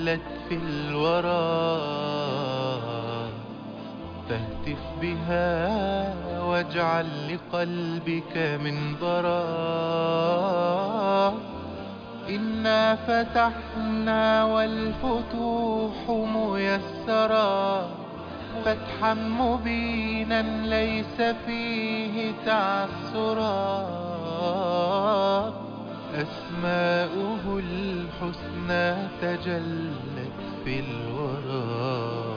جلت في الورى، فاهتف بها واجعل لقلبك منبرا. إنا فتحنا والفتوح ميسرا، فتحا مبينا ليس فيه تعسرا. أسماؤه الحسنى تجلت في الورى.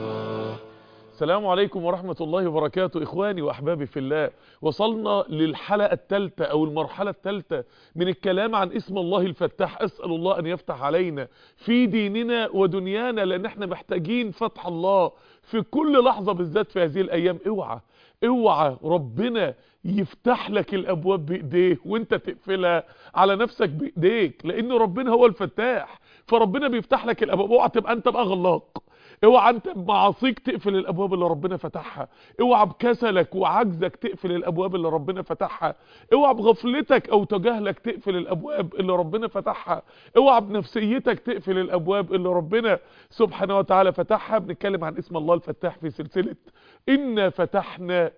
السلام عليكم ورحمة الله وبركاته. إخواني وأحبابي في الله، وصلنا للحلقة الثالثة أو المرحلة الثالثة من الكلام عن اسم الله الفتاح. أسأل الله أن يفتح علينا في ديننا ودنيانا، لأن احنا محتاجين فتح الله في كل لحظة، بالذات في هذه الأيام. اوعى ربنا يفتح لك الأبواب بإيديه وانت تقفلها على نفسك بإيديك، لأن ربنا هو الفتاح، فربنا بيفتح لك الأبواب. اوعى تبقى انت بقى غلاق، اوعى انت بمعاصيك تقفل الابواب اللي ربنا فتحها، اوعى بكسلك وعجزك تقفل الابواب اللي ربنا فتحها، اوعى بغفلتك او تجاهلك تقفل الابواب اللي ربنا فتحها، اوعى بنفسيتك تقفل الابواب اللي ربنا سبحانه وتعالى فتحها. بنتكلم عن اسم الله الفتاح في سلسلة إنا فتحنا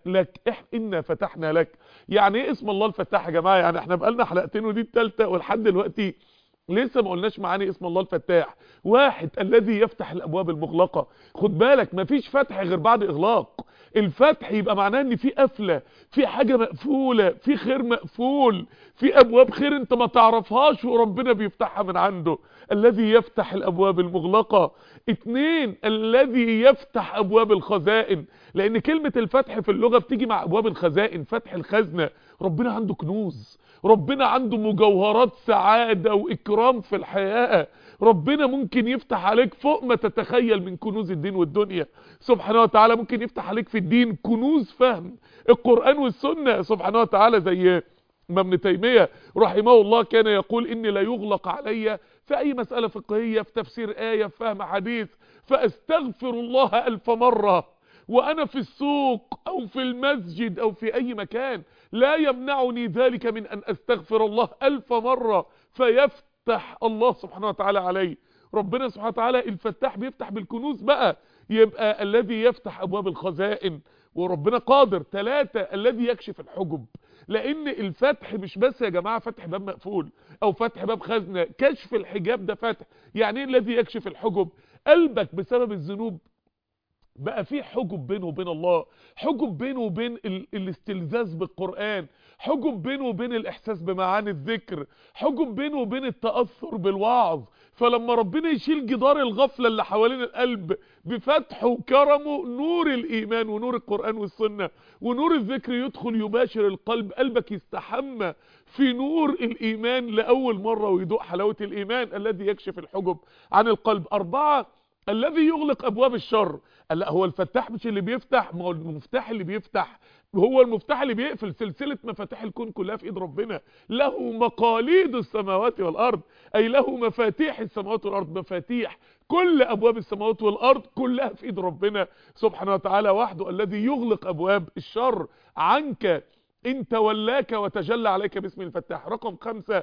لك. يعني ايه اسم الله الفتاح يا جماعة؟ يعني احنا بقالنا حلقتين ودي الثالثة ولحد دلوقتي لسه ما قلناش معاني اسم الله الفتاح. واحد، الذي يفتح الابواب المغلقة. خد بالك، مفيش فتح غير بعد اغلاق. الفتح يبقى معناه ان في قفلة، في حاجة مقفولة، في خير مقفول، في ابواب خير انت ما تعرفهاش وربنا بيفتحها من عنده. الذي يفتح الابواب المغلقة. اتنين، الذي يفتح ابواب الخزائن، لان كلمة الفتح في اللغة بتيجي مع ابواب الخزائن، فتح الخزنة. ربنا عنده كنوز، ربنا عنده مجوهرات سعادة واكرام في الحياة. ربنا ممكن يفتح عليك فوق ما تتخيل من كنوز الدين والدنيا سبحانه وتعالى. ممكن يفتح عليك في الدين كنوز فهم القرآن والسنة سبحانه وتعالى، زي ما ابن تيمية رحمه الله كان يقول: إني لا يغلق علي في أي مسألة فقهية، في تفسير آية، في فهم حديث، فأستغفر الله 1000 مرة وأنا في السوق أو في المسجد أو في أي مكان، لا يمنعني ذلك من أن أستغفر الله 1000 مرة فيفتح الله سبحانه وتعالى علي. ربنا سبحانه وتعالى الفتاح بيفتح بالكنوز بقى. يبقى الذي يفتح أبواب الخزائن وربنا قادر. 3، الذي يكشف الحجب، لأن الفتح مش بس يا جماعة فتح باب مقفول أو فتح باب خزنة، كشف الحجاب ده فتح. يعني ايه الذي يكشف الحجب؟ قلبك بسبب الذنوب بقى في حجب بينه وبين الله، حجب بينه وبين الاستلذاذ بالقرآن، حجب بينه وبين الإحساس بمعاني الذكر، حجب بينه وبين التأثر بالوعظ. فلما ربنا يشيل جدار الغفلة اللي حوالين القلب بفتحه وكرمه، نور الإيمان ونور القرآن والسنة ونور الذكر يدخل يباشر القلب، قلبك يستحمى في نور الإيمان لأول مرة ويدوق حلاوة الإيمان. الذي يكشف الحجب عن القلب. 4، الذي يغلق ابواب الشر. لا، هو الفتاح مش اللي بيفتح، ما هو المفتاح اللي بيفتح هو المفتاح اللي بيقفل. سلسلة مفاتيح الكون كلها في ايد ربنا. له مقاليد السماوات والارض، اي له مفاتيح السماوات والارض. مفاتيح كل ابواب السماوات والارض كلها في ايد ربنا سبحانه وتعالى وحده. الذي يغلق ابواب الشر عنك إن تولاك وتجلى عليك باسم الفتاح. رقم 5،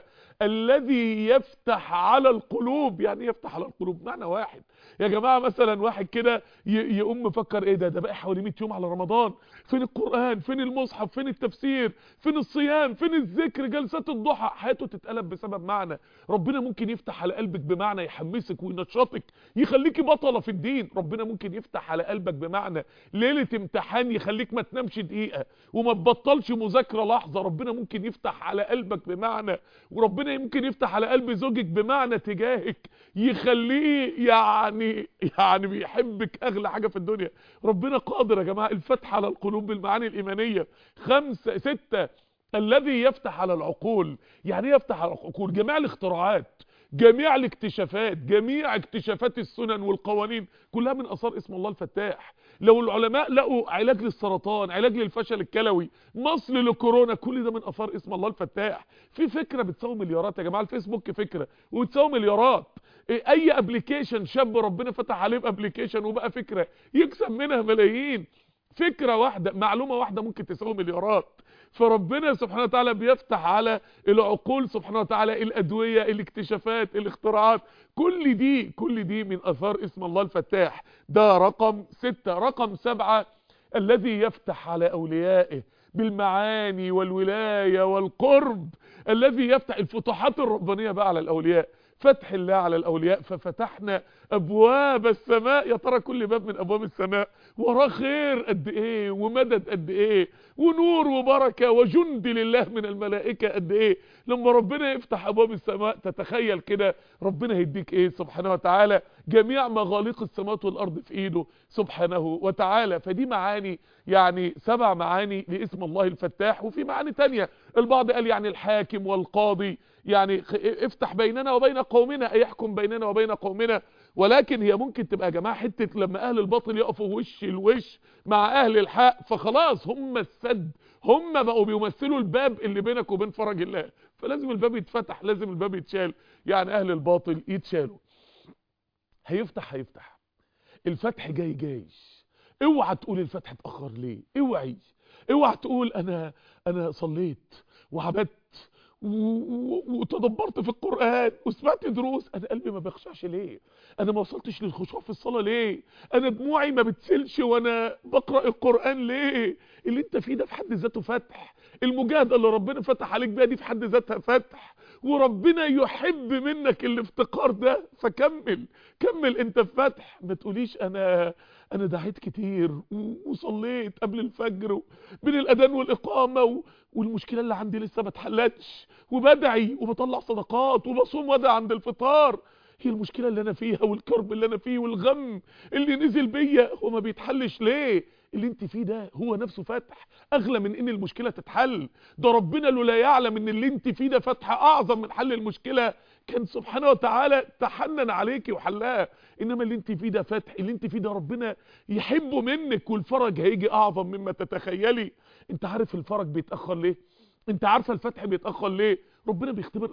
الذي يفتح على القلوب. يعني يفتح على القلوب معنى واحد يا جماعة. مثلا واحد كده يقوم مفكر ايه ده بقى حوالي 100 يوم على رمضان، فين القرآن، فين المصحف، فين التفسير، فين الصيام، فين الذكر، جلسات الضحى. حياته تتقلب بسبب معنى. ربنا ممكن يفتح على قلبك بمعنى يحمسك وينشطك يخليكي بطلة في الدين. ربنا ممكن يفتح على قلبك بمعنى ليلة امتحان يخليك ما تنامش دقيقة وما تبطلش مذاكرة لحظة. ربنا ممكن يفتح على قلبك بمعنى، وربنا ممكن يفتح على قلب زوجك بمعنى تجاهك يخليه يعني بيحبك اغلى حاجة في الدنيا. ربنا قادر يا جماعة. الفتح على القلوب بالمعاني الإيمانية. 6، الذي يفتح على العقول. يعني يفتح على العقول جميع الاختراعات، جميع الاكتشافات، جميع اكتشافات السنن والقوانين كلها من اثار اسم الله الفتاح. لو العلماء لقوا علاج للسرطان، علاج للفشل الكلوي، مصل لكورونا، كل ده من اثار اسم الله الفتاح. في فكرة بتساوي مليارات يا جماعة. الفيسبوك فكرة وبتساوي مليارات. اي ابليكيشن شاب ربنا فتح عليه بابليكيشن وبقى فكرة يكسب منها ملايين. فكرة واحدة، معلومة واحدة ممكن تساوي مليارات. فربنا سبحانه وتعالى بيفتح على العقول سبحانه وتعالى الادوية، الاكتشافات، الاختراعات، كل دي من اثار اسم الله الفتاح. ده رقم 6. رقم 7 الذي يفتح على اوليائه بالمعاني والولاية والقرب، الذي يفتح الفتوحات الربانية بقى على الاولياء، فتح الله على الاولياء. ففتحنا ابواب السماء، يا ترى كل باب من ابواب السماء وراه خير قد ايه ومدد قد ايه ونور وبركة وجند لله من الملائكة قد ايه. لما ربنا يفتح ابواب السماء تتخيل كده ربنا هيديك ايه سبحانه وتعالى. جميع مغاليق السماوات والارض في ايده سبحانه وتعالى. فدي معاني، يعني 7 معاني لاسم الله الفتاح. وفي معاني تانية البعض قال يعني الحاكم والقاضي، يعني افتح بيننا وبين قومنا، اي يحكم بيننا وبين قومنا. ولكن هي ممكن تبقى يا جماعه حته لما اهل الباطل يقفوا وش الوش مع اهل الحق، فخلاص هم السد، هم بقوا بيمثلوا الباب اللي بينك وبين فرج الله، فلازم الباب يتفتح، لازم الباب يتشال. يعني اهل الباطل يتشالوا. هيفتح الفتح جاي. اوعى تقول الفتح اتاخر ليه، اوعى تقول انا صليت وعبدت وتدبرت في القرآن وسمعت دروس، انا قلبي ما بيخشعش ليه، انا ما وصلتش للخشوع في الصلاة ليه، انا دموعي ما بتسلش وانا بقرأ القرآن ليه. اللي انت فيه ده في حد ذاته فتح، المجاهدة اللي ربنا فتح عليك بيها دي في حد ذاتها فتح، وربنا يحب منك الافتقار ده. فكمل انت في فتح. ما تقوليش انا دعيت كتير وصليت قبل الفجر بين الاذان والاقامه والمشكله اللي عندي لسه ما اتحلتش، وبدعي وبطلع صدقات وبصوم وادع عند الفطار. هي المشكله اللي انا فيها والكرب اللي انا فيه والغم اللي نزل بيا هو ما بيتحلش ليه؟ اللي انت فيه ده هو نفسه فتح اغلى من ان المشكله تتحل. ده ربنا لولا يعلم ان اللي انت فيه ده فتح اعظم من حل المشكله كان سبحانه وتعالى تحنن عليكي وحلها. انما اللي انت فيه ده فتح، اللي انت فيه ده ربنا يحبه منك، والفرج هيجي اعظم مما تتخيلي. انت عارف الفرج بيتاخر ليه؟ انت عارفه الفتح بيتاخر ليه؟ ربنا بيختبر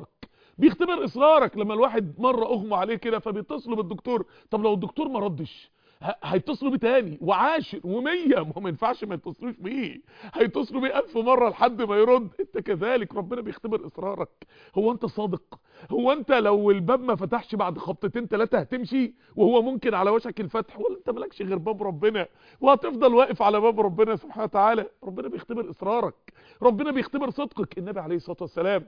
اصرارك. لما الواحد مره اغمى عليه كده فبيتصلوا بالدكتور، طب لو الدكتور ما ردش هيتصلوا بيه تاني وعاشر و100، ما ينفعش ما يتصلوش بيه، هيتصلوا بيه 1000 مره لحد ما يرد. انت كذلك ربنا بيختبر اصرارك. هو انت صادق؟ هو انت لو الباب ما فتحش بعد خبطتين 3 هتمشي وهو ممكن على وشك الفتح؟ ولا انت مالكش غير باب ربنا وهتفضل واقف على باب ربنا سبحانه وتعالى؟ ربنا بيختبر اصرارك، ربنا بيختبر صدقك. النبي عليه الصلاه والسلام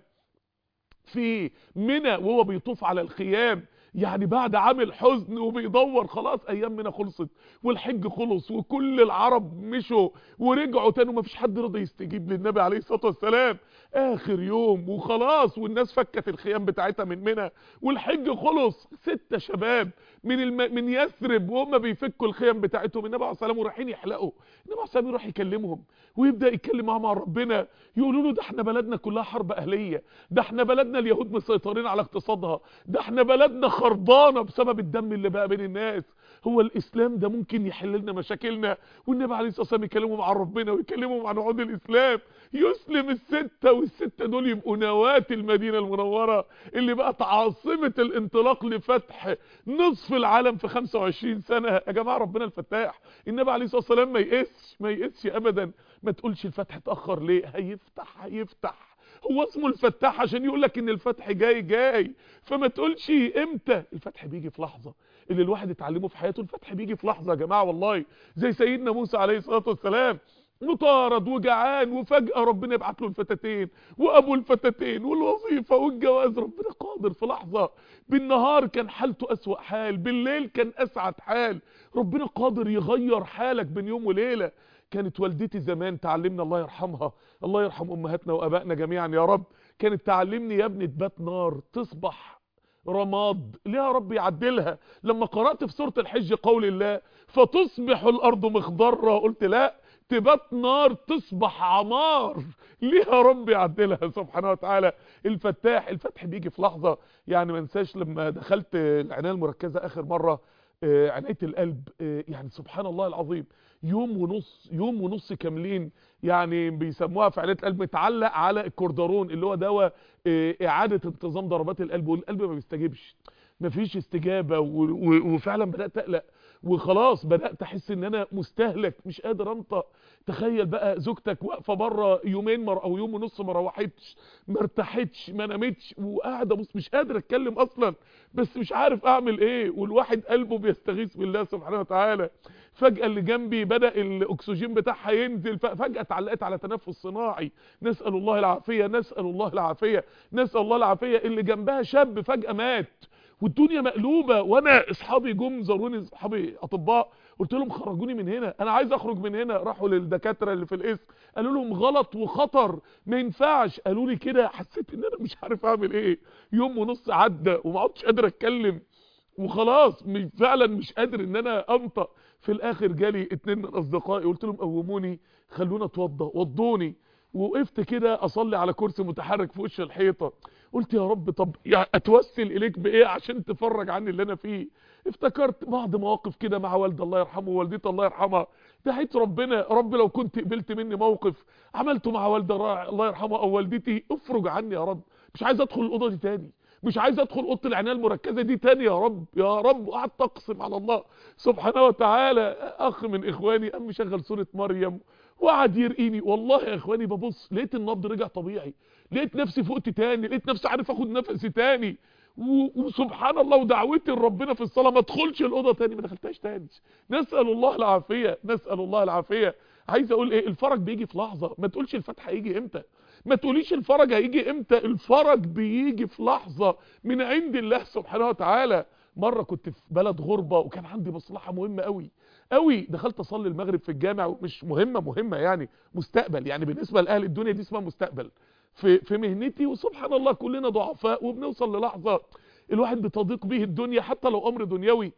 في منى وهو بيطوف على الخيام، يعني بعد عامل حزن وبيدور، خلاص ايام منى خلصت والحج خلص وكل العرب مشوا ورجعوا تاني ومفيش حد رضى يستجيب للنبي عليه الصلاة والسلام. اخر يوم وخلاص والناس فكت الخيام بتاعتها من منى والحج خلص. 6 شباب من يثرب وهم بيفكوا الخيام بتاعتهم، النبي عليه الصلاة والسلام ورايحين يحلقوا، النبي عليه الصلاة والسلام يروح يكلمهم ويبدأ يتكلم معاهم عن ربنا. يقولوا له ده احنا بلدنا كلها حرب اهلية، ده احنا بلدنا اليهود مسيطرين على اقتصادها، ده احنا بلدنا خربانة بسبب الدم اللي بقى بين الناس. هو الاسلام ده ممكن يحل لنا مشاكلنا؟ والنبي عليه الصلاة والسلام يكلمهم عن ربنا ويكلمهم عن عود الاسلام. يسلم ال6 وال6 دول يبقوا نواة المدينة المنورة اللي بقت عاصمة الانطلاق لفتح نصف العالم في 25 سنة. يا جماعة ربنا الفتاح. النبي عليه الصلاة والسلام ما يقسش ابدا. ما تقولش الفتح اتأخر ليه، هيفتح. هو اسمه الفتاح عشان يقولك ان الفتح جاي. فما تقولش امتى، الفتح بيجي في لحظة. اللي الواحد اتعلمه في حياته الفتح بيجي في لحظة يا جماعة والله. زي سيدنا موسى عليه الصلاة والسلام مطارد وجعان وفجأة ربنا يبعت له الفتاتين وابو الفتاتين والوظيفة والجواز. ربنا قادر في لحظة. بالنهار كان حالته اسوأ حال، بالليل كان اسعد حال. ربنا قادر يغير حالك بين يوم وليلة. كانت والدتي زمان تعلمنا، الله يرحمها، الله يرحم امهاتنا وابائنا جميعا يا رب، كانت تعلمني يا ابني تبات نار تصبح رماد. ليه يا رب يعدلها؟ لما قرأت في سورة الحج قول الله فتصبح الارض مخضرة، قلت لا، تبات نار تصبح عمار. ليه يا رب يعدلها سبحانه وتعالى؟ الفتح بيجي في لحظة. يعني ما انساش لما دخلت العناية المركزة اخر مرة، عناية القلب، يعني سبحان الله العظيم، يوم ونص كاملين، يعني بيسموها في عناية القلب متعلق على الكوردارون اللي هو دواء اعادة انتظام ضربات القلب، والقلب ما بيستجيبش. مفيش استجابة وفعلا بدأت اقلق، وخلاص بدأت احس ان انا مستهلك مش قادر انطق. تخيل بقى زوجتك واقفه بره يومين او يوم ونص ما روحتش، ما ارتاحتش، ما نامتش، وقاعده بص مش قادر اتكلم اصلا، بس مش عارف اعمل ايه، والواحد قلبه بيستغيث بالله سبحانه وتعالى. فجأة اللي جنبي بدأ الاكسجين بتاعها ينزل، فجأة اتعلقت على تنفس صناعي، نسأل الله العافية، نسأل الله العافية، نسأل الله العافية. اللي جنبها شاب فجأة مات، والدنيا مقلوبة. وانا اصحابي جم زاروني، اصحابي اطباء، قلت لهم خرجوني من هنا، انا عايز اخرج من هنا. راحوا للدكاتره اللي في القسم قالوا لهم غلط وخطر ما ينفعش. قالوا لي كده، حسيت ان انا مش عارف اعمل ايه. يوم ونص عدى وما عدتش قادر اتكلم، وخلاص فعلا مش قادر ان انا انطق. في الاخر جالي 2 من اصدقائي، قلت لهم قوموني خلونا اتوضى، وضوني، ووقفت كده اصلي على كرسي متحرك في وش الحيطه. قلت يا رب طب يعني اتوسل اليك بايه عشان تفرج عني اللي انا فيه. افتكرت بعض مواقف كده مع والدي الله يرحمه ووالدتي الله يرحمها، دعيت ربنا يا رب لو كنت قبلت مني موقف عملته مع والدي الله يرحمه او والدتي افرج عني يا رب. مش عايز ادخل الاوضه دي تاني، مش عايز ادخل اوضه العنايه المركزه دي تاني يا رب يا رب. وقعدت اقسم على الله سبحانه وتعالى. اخ من اخواني قام مشغل سوره مريم وقعد يرقيني، والله يا اخواني ببص لقيت النبض رجع طبيعي، لقيت نفسي فقت تاني، لقيت نفسي عارف اخد نفسي تاني، وسبحان الله ودعوتي لربنا في الصلاه ما ادخلش الاوضه تاني، ما دخلتهاش تاني. نسال الله العافيه، نسال الله العافيه. عايز اقول ايه، الفرج بيجي في لحظه. ما تقولش الفتح هيجي امتى، ما تقوليش الفرج هيجي امتى، الفرج بيجي في لحظه من عند الله سبحانه وتعالى. مره كنت في بلد غربه وكان عندي مصلحه مهمه قوي قوي، دخلت اصلي المغرب في الجامع، مش مهمه يعني مستقبل، يعني بالنسبه لاهل الدنيا دي اسمها مستقبل في مهنتي. وسبحان الله كلنا ضعفاء وبنوصل للحظه الواحد بتضيق به الدنيا حتى لو امر دنيوي.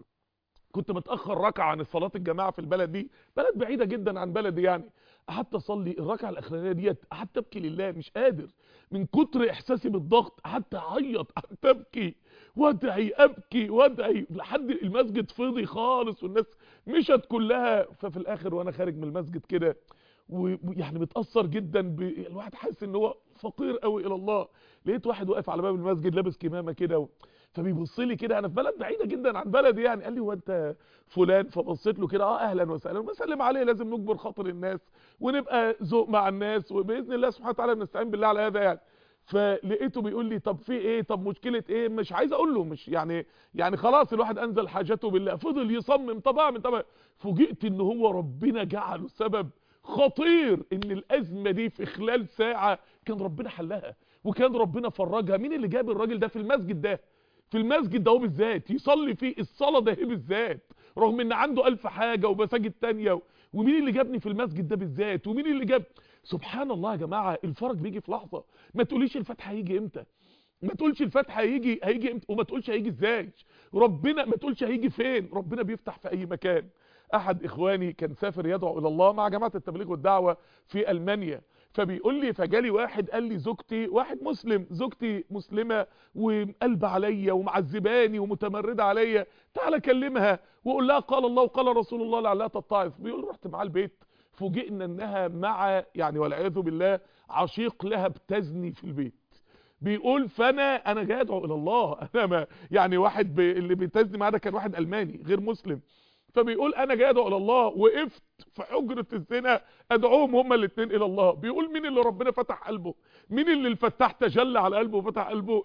كنت متاخر ركعه عن صلاه الجماعه في البلد دي، بلد بعيده جدا عن بلدي يعني. قعدت اصلي الركعه الاخرانيه ديت، قعدت ابكي لله مش قادر من كتر احساسي بالضغط، قعدت اعيط، قعدت ابكي وادعي، ابكي وادعي لحد المسجد فضي خالص والناس مشت كلها. ففي الاخر وانا خارج من المسجد كده ويعني متاثر جدا الواحد حاسس ان هو فقير قوي الى الله. لقيت واحد واقف على باب المسجد لابس كمامه كده فبيبص لي كده، انا في بلد بعيده جدا عن بلدي يعني، قال لي هو انت فلان؟ فبصيت له كده، اهلا وسهلا، بسلم عليه، لازم نجبر خاطر الناس ونبقى ذوق مع الناس، وباذن الله سبحانه وتعالى بنستعين بالله على هذا يعني. فلقيته بيقول لي طب في ايه، طب مشكله ايه؟ مش عايز اقول له، مش يعني خلاص الواحد انزل حاجته بالله، فضل يصمم طبعا. فوجئت ان هو ربنا جعله سبب خطير ان الازمه دي في خلال ساعه كان ربنا حلها وكان ربنا فرجها. مين اللي جاب الراجل ده في المسجد ده، في المسجد ده هو بالذات يصلي فيه الصلاه ده بالذات، رغم ان عنده 1000 حاجه ومساجد تانية؟ ومين اللي جابني في المسجد ده بالذات؟ ومين اللي جاب؟ سبحان الله يا جماعه، الفرج بيجي في لحظه. ما تقوليش الفتح هيجي امتى، ما تقولش الفتح هيجي امتى، وما تقولش هيجي ازاي، ربنا ما تقولش هيجي فين، ربنا بيفتح في اي مكان. احد اخواني كان سافر يدعو الى الله مع جماعه التبليغ والدعوه في المانيا، فبيقول لي فجالي واحد قال لي زوجتي، واحد مسلم، زوجتي مسلمه وقلب عليا ومعذباني ومتمرده عليا، تعالى كلمها وقول لها قال الله وقال رسول الله لعلها تتعظ. بيقول رحت معاه البيت، فوجئنا انها مع يعني والعياذ بالله عشيق لها بتزني في البيت. بيقول فانا جاي ادعو الى الله، انا ما يعني واحد اللي بيتزني معاه ده كان واحد الماني غير مسلم. فبيقول انا جاي ادعو الى الله، وقفت في حجره الزنا ادعوهم هما الاثنين الى الله. بيقول مين اللي ربنا فتح قلبه، مين اللي الفتاح تجلى على قلبه وفتح قلبه؟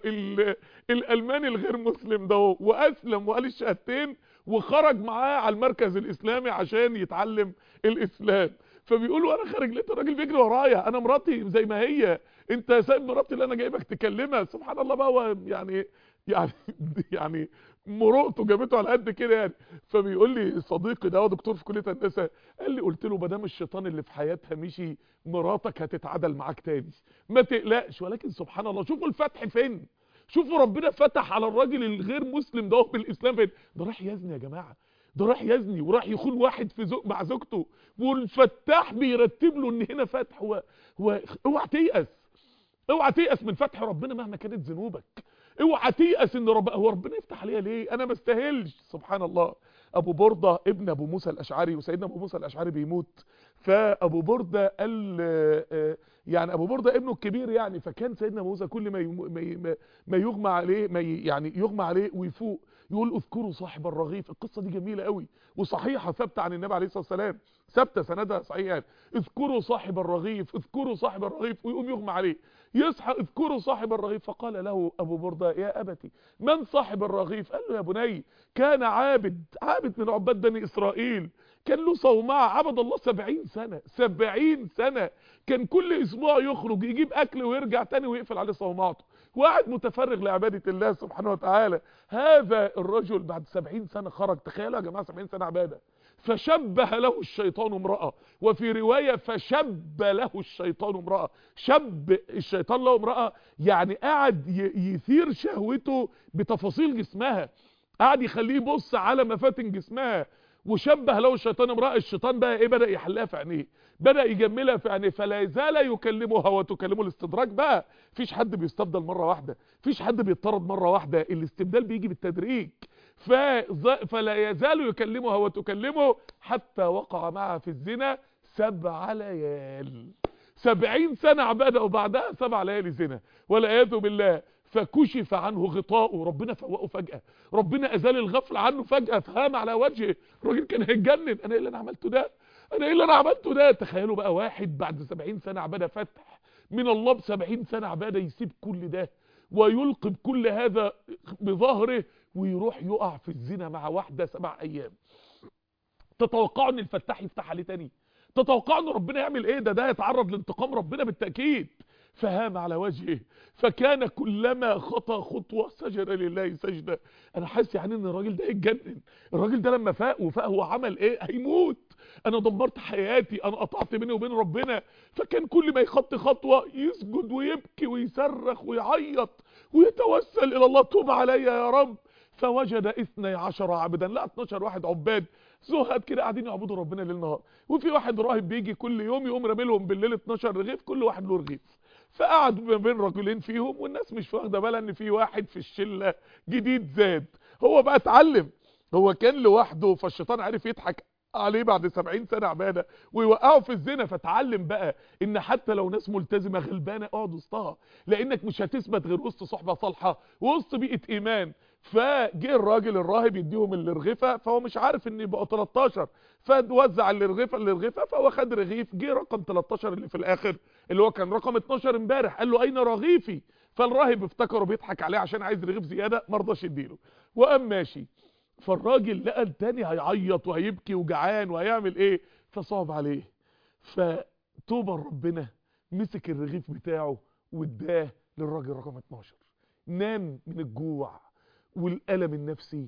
الالماني الغير مسلم ده، واسلم وقال الشهادتين وخرج معاه على المركز الاسلامي عشان يتعلم الاسلام. فبيقول وانا خارج لقيت الراجل بيجري ورايا، انا مراتي زي ما هي، انت سايب مراتي اللي انا جايبك تكلمها؟ سبحان الله بقى، هو يعني يعني مرؤته جابته على قد كده يعني. فبيقول لي صديقي ده هو دكتور في كليه هندسه، قال لي قلت له ما دام الشيطان اللي في حياتها مشي، مراتك هتتعدل معاك تاني، ما تقلقش. ولكن سبحان الله شوفوا الفتح فين، شوفوا ربنا فتح على الراجل الغير مسلم ده بالاسلام فين. ده راح يزني يا جماعه، ده راح يزني وراح يخون واحد في مع زوجته، والفتاح بيرتب له ان هنا فتح. هو اوعى تيأس، اوعى تيأس من فتح ربنا مهما كانت ذنوبك، اوعى تيأس ان هو ربنا يفتح عليا ليه، انا ما استاهلش. سبحان الله. ابو برده ابن ابو موسى الاشعري، وسيدنا ابو موسى الاشعري بيموت، فابو برده قال يعني ابو برده ابنه الكبير يعني، فكان سيدنا موسى كل ما يغمى عليه، يعني يغمى عليه ويفوق يقول اذكروا صاحب الرغيف. القصه دي جميله قوي وصحيحه، ثابته عن النبي عليه الصلاه والسلام، ثابته سندها صحيح يعني. اذكروا صاحب الرغيف، اذكروا صاحب الرغيف، ويقوم يغمى عليه، يصحى اذكروا صاحب الرغيف. فقال له ابو برده يا ابتي من صاحب الرغيف؟ قال له يا بني كان عابد من عباد بني اسرائيل، كان له صومعه عبد الله 70 سنه، 70 سنه كان كل اسبوع يخرج يجيب اكل ويرجع تاني ويقفل عليه صومعته، وقاعد متفرغ لعباده الله سبحانه وتعالى. هذا الرجل بعد 70 سنه خرج، تخيلوا يا جماعه 70 سنه عباده. فشبه له الشيطان امرأة، وفي رواية فشب له الشيطان امرأة. شب الشيطان له امرأة يعني قاعد يثير شهوته بتفاصيل جسمها، قاعد يخليه يبص على مفاتن جسمها. وشبه له الشيطان امرأة، الشيطان بقى ايه؟ بدأ يحلها في عينيه، بدأ يجملها في عينيه. فلا يزال يكلمها وتكلمه. الاستدراج بقى، مفيش حد بيستبدل مرة واحدة، مفيش حد بيطرد مرة واحدة، الاستبدال بيجي بالتدريج. فلا يزال يكلمها وتكلمه حتى وقع معها في الزنا 7 ليال. 70 سنة عبادة وبعدها 7 ليالي زنا والعياذ بالله. فكشف عنه غطاؤه، ربنا فوقه فجأة، ربنا ازال الغفل عنه فجأة، فهام على وجهه. الراجل كان هيتجنن، انا ايه اللي انا عملته ده؟ انا ايه اللي انا عملته ده؟ تخيلوا بقى واحد بعد 70 سنة عبادة فتح من الله، ب70 سنة عبادة يسيب كل ده ويلقي بكل هذا بظهره ويروح يقع في الزنا مع واحدة 7 ايام. تتوقعوا ان الفتاح يفتح عليه تاني؟ تتوقعوا ان ربنا يعمل ايه؟ ده يتعرض لانتقام ربنا بالتأكيد. فهام على وجهه، فكان كلما خطى خطوة سجد لله سجدة. انا حاسس يعني ان الراجل ده هيتجنن. الراجل ده لما فاق هو عمل ايه؟ هيموت. انا دمرت حياتي، انا قطعت بيني وبين ربنا. فكان كل ما يخطي خطوة يسجد ويبكي ويصرخ ويعيط ويتوسل الى الله، توب عليا يا رب. فوجد 12 عبدا، لا 12 واحد عباد زهد كده قاعدين يعبدوا ربنا ليل نهار. وفي واحد راهب بيجي كل يوم يقوم رامي لهم بالليل 12 رغيف، كل واحد له رغيف. فقعد ما بين رجلين فيهم، والناس مش واخده بالها ان في واحد في الشله جديد زاد. هو بقى اتعلم، هو كان لوحده، فالشيطان عارف يضحك عليه بعد 70 سنه عباده ويوقعه في الزنا. فتعلم بقى ان حتى لو ناس ملتزمه غلبانه اقعد وسطها، لانك مش هتثبت غير وسط صحبه صالحه وسط بيئه ايمان. فجه الراجل الراهب يديهم الرغيفه، فهو مش عارف ان يبقوا 13، فوزع الرغيفه، فهو خد رغيف. جه رقم 13 اللي في الاخر اللي هو كان رقم 12 امبارح، قال له اين رغيفي؟ فالراهب افتكره بيضحك عليه عشان عايز رغيف زياده، ما رضاش يديله وقام ماشي. فالراجل لقى التاني هيعيط وهيبكي وجعان وهيعمل ايه، فصعب عليه. فتوبه ربنا مسك الرغيف بتاعه واداه للراجل رقم 12. نام من الجوع والألم النفسي،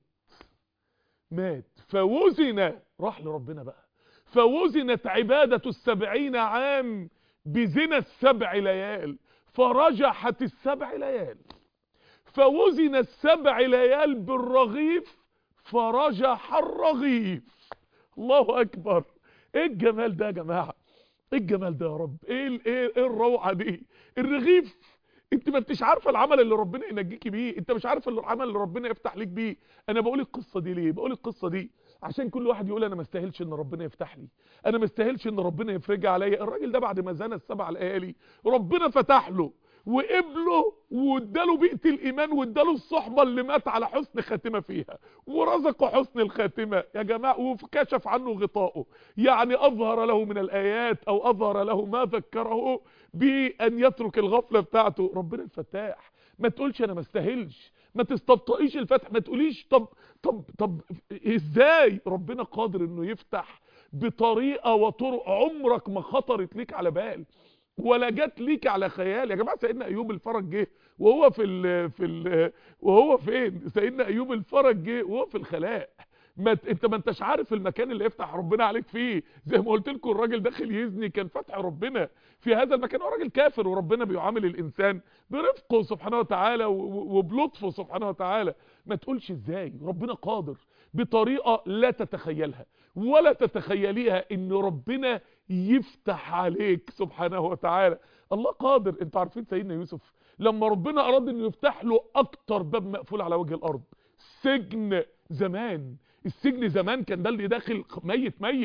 مات. فوزن، راح لربنا بقى، فوزنت عبادة 70 عام بزنا 7 ليال، فرجحت 7 ليال. فوزن 7 ليال بالرغيف فرجح الرغيف. الله اكبر. ايه الجمال ده يا جماعه؟ ايه الجمال ده يا رب؟ ايه الروعه دي؟ الرغيف، انت ما انتش عارفه العمل اللي ربنا ينجيكي بيه، انت مش عارفه العمل اللي ربنا يفتح ليك بيه. انا بقول القصه دي ليه؟ بقول القصه دي عشان كل واحد يقول انا ما استاهلش ان ربنا يفتح لي، انا ما استاهلش ان ربنا يفرج عليا. الراجل ده بعد ما زنى ال7 ليالي ربنا فتح له وقبله واداله بيئه الايمان واداله الصحبه اللي مات على حسن خاتمه فيها ورزقه حسن الخاتمه يا جماعه، وكشف عنه غطاؤه. يعني اظهر له من الايات او اظهر له ما ذكره بان يترك الغفله بتاعته. ربنا الفتاح. ما تقولش انا ما استاهلش، ما تستبطئيش الفتح، ما تقوليش طب ازاي. ربنا قادر انه يفتح بطريقه وطرق عمرك ما خطرت ليك على بال ولا جت ليك على خيال. يا جماعه سيدنا ايوب الفرج جه وهو وهو فين؟ سيدنا ايوب الفرج جه وهو في الخلاء. انت ما انتش عارف المكان اللي يفتح ربنا عليك فيه. زي ما قلت لكم الراجل داخل يزني كان فتح ربنا في هذا المكان، هو راجل كافر وربنا بيعامل الانسان برفقه سبحانه وتعالى وبلطفه سبحانه وتعالى. ما تقولش ازاي. ربنا قادر بطريقه لا تتخيلها ولا تتخيليها ان ربنا يفتح عليك سبحانه وتعالى. الله قادر. انتوا عارفين سيدنا يوسف لما ربنا اراد انه يفتح له اكتر باب مقفول على وجه الارض، سجن زمان. السجن زمان كان ده اللي داخل ميت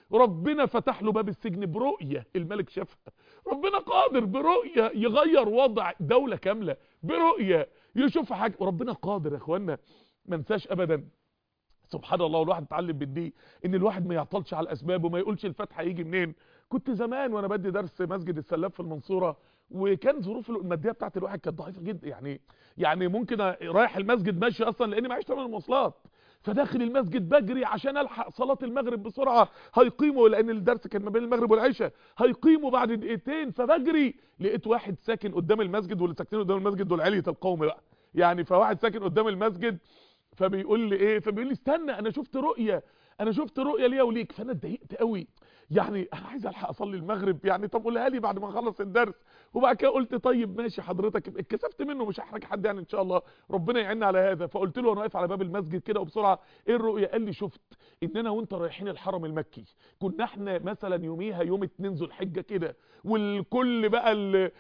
ربنا فتح له باب السجن برؤية، الملك شافها. ربنا قادر برؤية يغير وضع دولة كاملة، برؤية يشوف حاجة. وربنا قادر يا اخوانا، ما ننساش ابدا. سبحان الله. والواحد اتعلم من دي ان الواحد ما يعطلش على الاسباب وما يقولش الفتح هيجي منين. كنت زمان وانا بدي درس مسجد السلاب في المنصورة، وكان ظروف الماديه بتاعت الواحد كانت ضعيفه جدا، يعني ممكن رايح المسجد ماشي اصلا لاني معيش ثمن المواصلات، فداخل المسجد بجري عشان الحق صلاه المغرب بسرعه، هيقيموا لان الدرس كان ما بين المغرب والعشاء، هيقيموا بعد دقيقتين، فبجري لقيت واحد ساكن قدام المسجد، واللي ساكنين قدام المسجد دول علية القوم بقى، يعني فواحد ساكن قدام المسجد فبيقول لي ايه، فبيقول لي استنى انا شفت رؤيه، انا شفت رؤيه ليا وليك. فانا اتضايقت قوي، يعني انا عايز الحق اصلي المغرب، يعني طب قولها لي بعد ما اخلص الدرس. وبعد كده قلت طيب ماشي حضرتك، اتكسفت منه مش هحرج حد يعني ان شاء الله، ربنا يعيننا على هذا. فقلت له وانا واقف على باب المسجد كده وبسرعه ايه الرؤيه؟ قال لي شفت ان انا وانت رايحين الحرم المكي، كنا احنا مثلا يوميها يوم 2 ذو الحجه كده، والكل بقى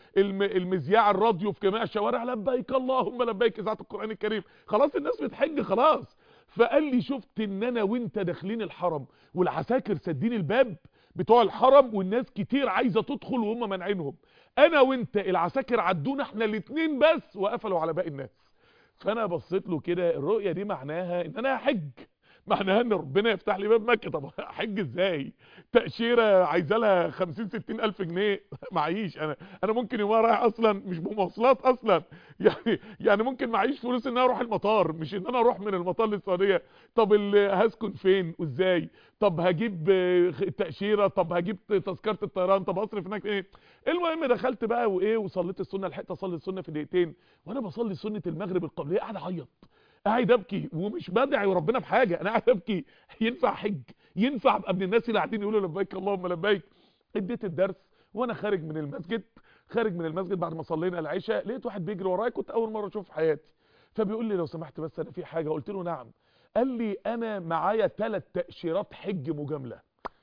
المذياع الراديو في جميع الشوارع لبيك اللهم لبيك، اذاعه القران الكريم، خلاص الناس بتحج خلاص. فقال لي شفت ان انا وانت داخلين الحرم والعساكر سدين الباب بتوع الحرم، والناس كتير عايزه تدخل وهم مانعينهم، انا وانت العساكر عدونا احنا الاثنين بس وقفلوا على باقي الناس. فانا بصيت له كده، الرؤيه دي معناها ان انا هحج، معناها ان ربنا يفتح لي باب مكه. طب احج ازاي؟ تاشيره عايزه لها 50 60 الف جنيه، معيش انا ممكن يوم رايح اصلا مش بمواصلات اصلا، يعني ممكن معيش فلوس ان انا اروح المطار، مش ان انا اروح من المطار للسعوديه. طب هسكن فين وازاي؟ طب هجيب تاشيره، طب هجيب تذكره الطيران، طب اصرف هناك ايه؟ المهم دخلت بقى وايه وصليت السنه، لحقت اصلي السنه في دقيقتين، وانا بصلي سنه المغرب القبليه قاعد اعيط، قاعد ابكي ومش بدعي وربنا بحاجه، انا قاعد ابكي. ينفع حج؟ ينفع ابقى من الناس اللي قاعدين يقولوا لبيك اللهم لبيك؟ اديت الدرس وانا خارج من المسجد بعد ما صلينا العشاء، لقيت واحد بيجري ورايا، كنت اول مره اشوف في حياتي، فبيقول لي لو سمحت بس انا في حاجه. قلت له نعم. قال لي انا معايا 3 تاشيرات حج مجامله،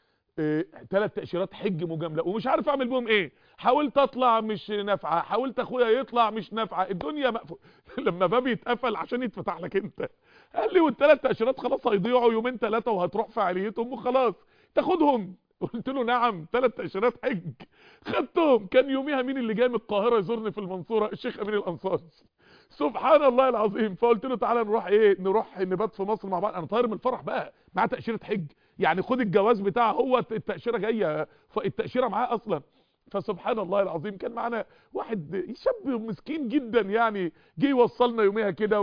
3 تاشيرات حج مجامله ومش عارف اعمل بهم ايه، حاولت اطلع مش نافعه، حاولت اخويا يطلع مش نافعه، الدنيا مقفول. لما باب يتقفل عشان يتفتح لك انت. قال لي وال3 تاشيرات خلاص هيضيعوا يومين 3 وهتروح فعاليتهم وخلاص، تاخدهم؟ قلت له نعم، 3 تاشيرات حج خدتهم. كان يوميها مين اللي جاي من القاهره يزورني في المنصوره؟ الشيخ امين الانصاري، سبحان الله العظيم. فقلت له تعالى نروح نبات في مصر مع بعض، انا طاير من الفرح بقى، معاه تاشيره حج، يعني خد الجواز بتاعه، هو التاشيره جايه، التاشيره معاه اصلا. فسبحان الله العظيم كان معانا واحد شاب مسكين جدا، يعني جه يوصلنا يوميها كده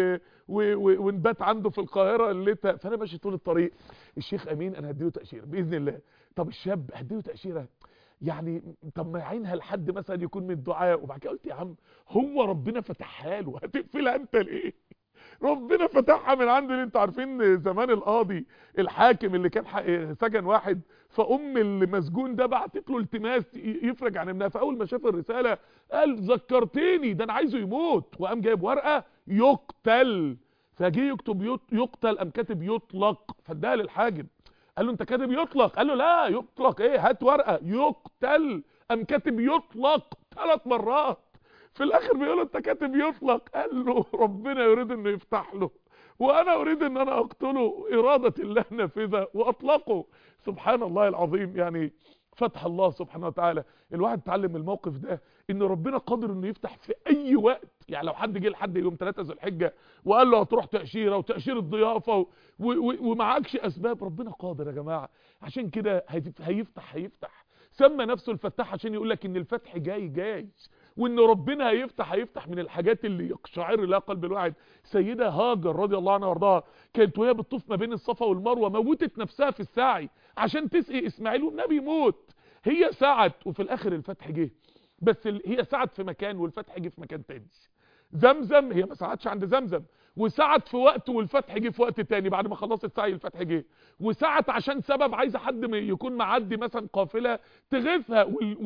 ونبات عنده في القاهره الليله. فانا ماشي طول الطريق، الشيخ امين انا هديله تاشيره باذن الله، طب الشاب هديله تاشيره، يعني طب ما يعينها لحد مثلا يكون من الدعاء. وبعد كده قلت يا عم هو ربنا فتحها له، هتقفلها انت ليه؟ ربنا فتحها من عنده ليه؟ انتوا عارفين زمان القاضي الحاكم اللي كان سجن واحد، فام المسجون ده بعتت له التماس يفرج عن ابنها، فاول ما شاف الرساله قال ذكرتني ده انا عايزه يموت، وقام جايب ورقه يقتل، فجه يكتب يقتل، قام كاتب يطلق، فاداها للحاجب، قال له انت كاتب يطلق؟ قال له لا يطلق ايه، هات ورقه يقتل، قام كاتب يطلق 3 مرات. في الاخر بيقول له انت كاتب يطلق، قال له ربنا يريد انه يفتح له وانا اريد ان انا اقتله، اراده الله نافذه واطلقه. سبحان الله العظيم، يعني فتح الله سبحانه وتعالى. الواحد اتعلم من الموقف ده ان ربنا قادر انه يفتح في اي وقت، يعني لو حد جه لحد يوم 3 ذو الحجه وقال له هتروح تاشيره وتاشيره ضيافه ومعكش اسباب، ربنا قادر يا جماعه. عشان كده هيفتح سمى نفسه الفتاح عشان يقول لك ان الفتح جاي، وان ربنا هيفتح من الحاجات اللي يقشعر لها قلب الواحد. سيده هاجر رضي الله عنها وارضاها كانت وهي بتطوف ما بين الصفا والمروه موتت نفسها في السعي عشان تسقي اسماعيل والنبي يموت، هي سعت وفي الاخر الفتح جه، بس هي سعت في مكان والفتح جه في مكان تاني. زمزم هي ما سعتش عند زمزم، وسعت في وقت والفتح جه في وقت تاني، بعد ما خلصت سعي الفتح جه، وسعت عشان سبب عايزه حد يكون معدي مثلا قافله تغيثها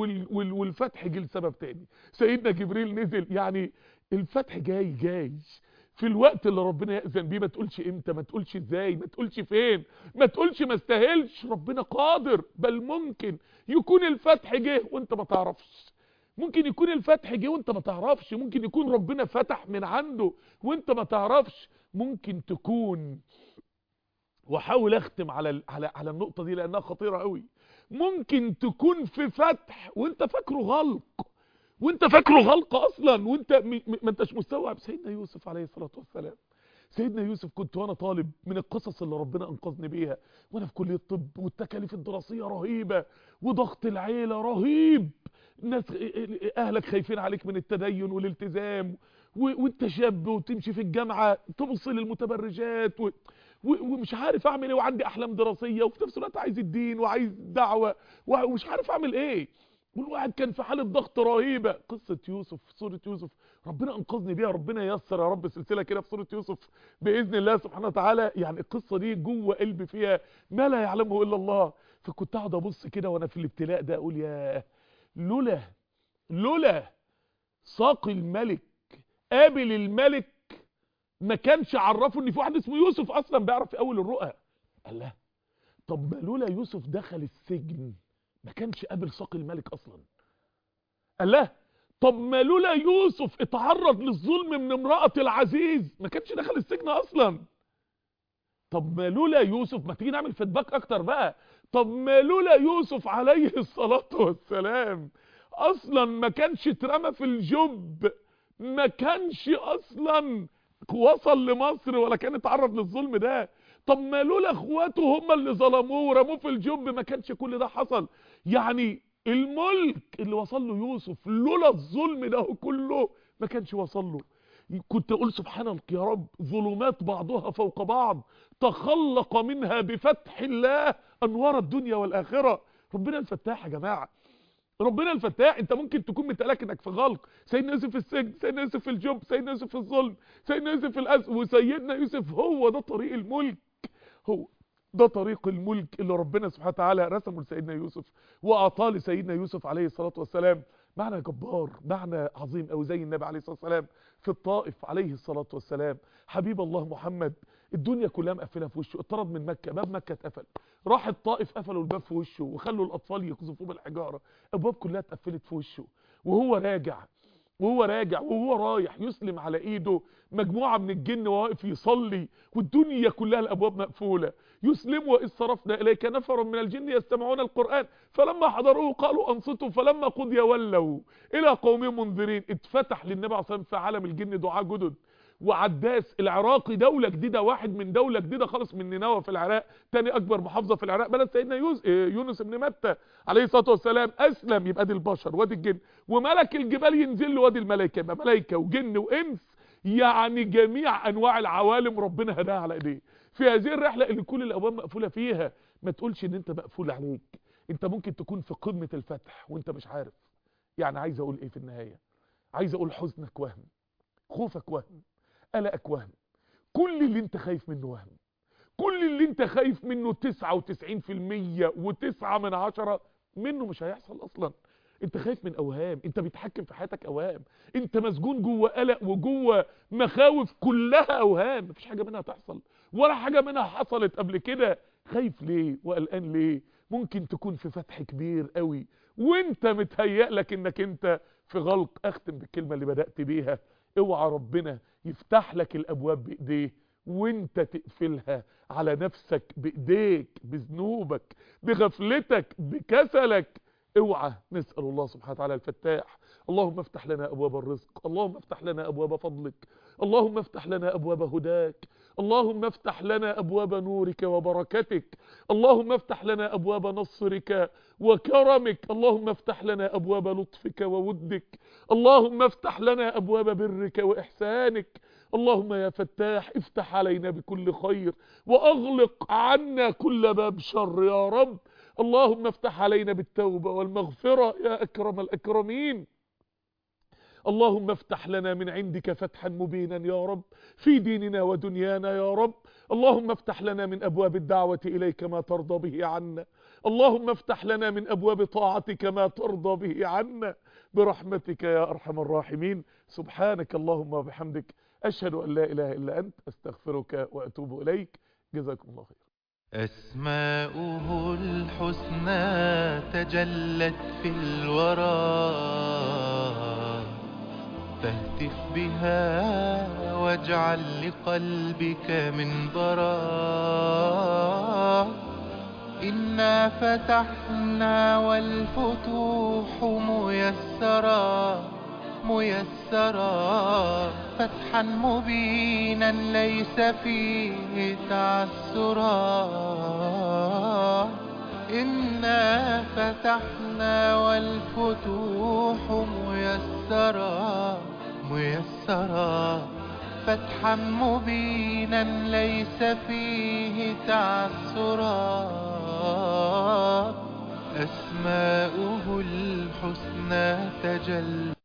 والفتح جه لسبب تاني. سيدنا جبريل نزل، يعني الفتح جاي في الوقت اللي ربنا يأذن بيه. ما تقولش امتى، ما تقولش ازاي، ما تقولش فين، ما تقولش ما استاهلش، ربنا قادر. بل ممكن يكون الفتح جه وانت ما تعرفش، ممكن يكون الفتح جه وانت ما تعرفش، ممكن يكون ربنا فتح من عنده وانت ما تعرفش، ممكن تكون واحاول اختم على النقطة دي لانها خطيرة قوي. ممكن تكون في فتح وانت فاكره غلق، وانت فاكره غلق اصلا، وانت ما انتش مستوعب. سيدنا يوسف عليه الصلاة والسلام، سيدنا يوسف كنت وانا طالب من القصص اللي ربنا انقذني بيها وانا في كلية الطب، والتكاليف الدراسية رهيبة وضغط العيلة رهيب، الناس اهلك خايفين عليك من التدين والالتزام، وانت شاب وتمشي في الجامعة تبص للمتبرجات ومش عارف اعمل ايه، وعندي احلام دراسية وفي نفس الوقت عايز الدين وعايز دعوة ومش عارف اعمل ايه، والواحد كان في حالة ضغط رهيبة. قصة يوسف، سورة يوسف ربنا انقذني بيها، ربنا ييسر يا رب سلسلة كده في سورة يوسف بإذن الله سبحانه وتعالى. يعني القصة دي جوه قلبي فيها ما لا يعلمه إلا الله. فكنت قاعد ابص كده وانا في الابتلاء ده اقول يا لولا ساقي الملك قابل الملك ما كانش عرفه ان في واحد اسمه يوسف اصلا بيعرف في اول الرؤى. قال لا، طب ما لولا يوسف دخل السجن ما كانش قابل ساقي الملك اصلا. قال لا، طب ما لولا يوسف اتعرض للظلم من امرأة العزيز ما كانش دخل السجن اصلا. طب ما لولا يوسف، ما تيجي نعمل فيدباك اكتر بقى، طب ما لولا يوسف عليه الصلاة والسلام اصلا ما كانش اترمى في الجب، ما كانش اصلا وصل لمصر ولا كان اتعرض للظلم ده. طب ما لولا اخواته هم اللي ظلموه ورموه في الجب ما كانش كل ده حصل. يعني الملك اللي وصل له يوسف لولا الظلم ده كله ما كانش وصل له. كنت اقول سبحانك يا رب، ظلمات بعضها فوق بعض تخلق منها بفتح الله انوار الدنيا والاخره. ربنا الفتاح يا جماعه، ربنا الفتاح. انت ممكن تكون متقلق انك في غلق، سيدنا يوسف في السجن، سيدنا يوسف في الجب، سيدنا يوسف في الظلم، سيدنا يوسف في الأسر، وسيدنا يوسف هو ده طريق الملك، هو ده طريق الملك اللي ربنا سبحانه وتعالى رسمه لسيدنا يوسف واعطاه لسيدنا يوسف عليه الصلاة والسلام. معنى جبار، معنى عظيم قوي، زي النبي عليه الصلاة والسلام في الطائف عليه الصلاة والسلام. حبيب الله محمد الدنيا كلها مقفله في وشه، اتطرد من مكة، باب مكة اتقفل، راح الطائف قفلوا الباب في وشه وخلوا الاطفال يقذفوه بالحجارة، ابواب كلها اتقفلت في وشه. وهو راجع وهو رايح يسلم على ايده مجموعة من الجن وواقف يصلي والدنيا كلها الابواب مقفولة. يسلم واذ صرفنا اليك نفر من الجن يستمعون القرآن فلما حضروه قالوا انصتوا فلما قضي ولوا الى قومهم منذرين. اتفتح للنبي عليه الصلاة والسلام في عالم الجن دعاء جدد. وعداس العراقي دولة جديدة، واحد من دولة جديدة خالص من نينوى في العراق، تاني اكبر محافظة في العراق بلد سيدنا يونس بن متى عليه الصلاة والسلام، اسلم. يبقى دي البشر وادي الجن، وملك الجبال ينزل له وادي الملائكة، يبقى ملائكة وجن وانس، يعني جميع انواع العوالم ربنا هداها على ايديه في هذه الرحلة اللي كل الابواب مقفولة فيها. ما تقولش ان انت مقفول عليك، انت ممكن تكون في قمة الفتح وانت مش عارف. يعني عايز اقول ايه في النهاية؟ عايز اقول حزنك وهم، خوفك وهم، قلقك وهم، كل اللي انت خايف منه وهم، كل اللي انت خايف منه 99% و9 منه مش هيحصل اصلا. انت خايف من اوهام، انت بيتحكم في حياتك اوهام، انت مسجون جوه قلق وجوه مخاوف كلها اوهام، مفيش حاجة منها تحصل ولا حاجة منها حصلت قبل كده. خايف ليه وقلقان ليه؟ ممكن تكون في فتح كبير قوي وانت متهيأ لك انك انت في غلق. اختم بالكلمة اللي بدأت بيها، اوعى ربنا يفتح لك الابواب بايديه وانت تقفلها على نفسك بايديك، بذنوبك، بغفلتك، بكسلك. اوعى. نسأل الله سبحانه وتعالى الفتاح، اللهم افتح لنا ابواب الرزق، اللهم افتح لنا ابواب فضلك، اللهم افتح لنا ابواب هداك، اللهم افتح لنا ابواب نورك وبركتك، اللهم افتح لنا ابواب نصرك وكرمك، اللهم افتح لنا ابواب لطفك وودك، اللهم افتح لنا ابواب برك واحسانك. اللهم يا فتاح افتح علينا بكل خير واغلق عنا كل باب شر يا رب. اللهم افتح علينا بالتوبة والمغفرة يا اكرم الاكرمين. اللهم افتح لنا من عندك فتحا مبينا يا رب في ديننا ودنيانا يا رب. اللهم افتح لنا من ابواب الدعوة اليك ما ترضى به عنا، اللهم افتح لنا من ابواب طاعتك ما ترضى به عنا برحمتك يا ارحم الراحمين. سبحانك اللهم وبحمدك، اشهد ان لا اله الا انت، استغفرك واتوب اليك. جزاكم الله خير. أسماؤه الحسنى تجلت في الورى، فاهتف بها واجعل لقلبك منبرا. فتحنا والفتوح ميسرا فتحا مبينا ليس فيه تعسرا. إنا فتحنا والفتوح ميسرا فتحا مبينا ليس فيه تعسرا. أسماؤه الحسنى تجلت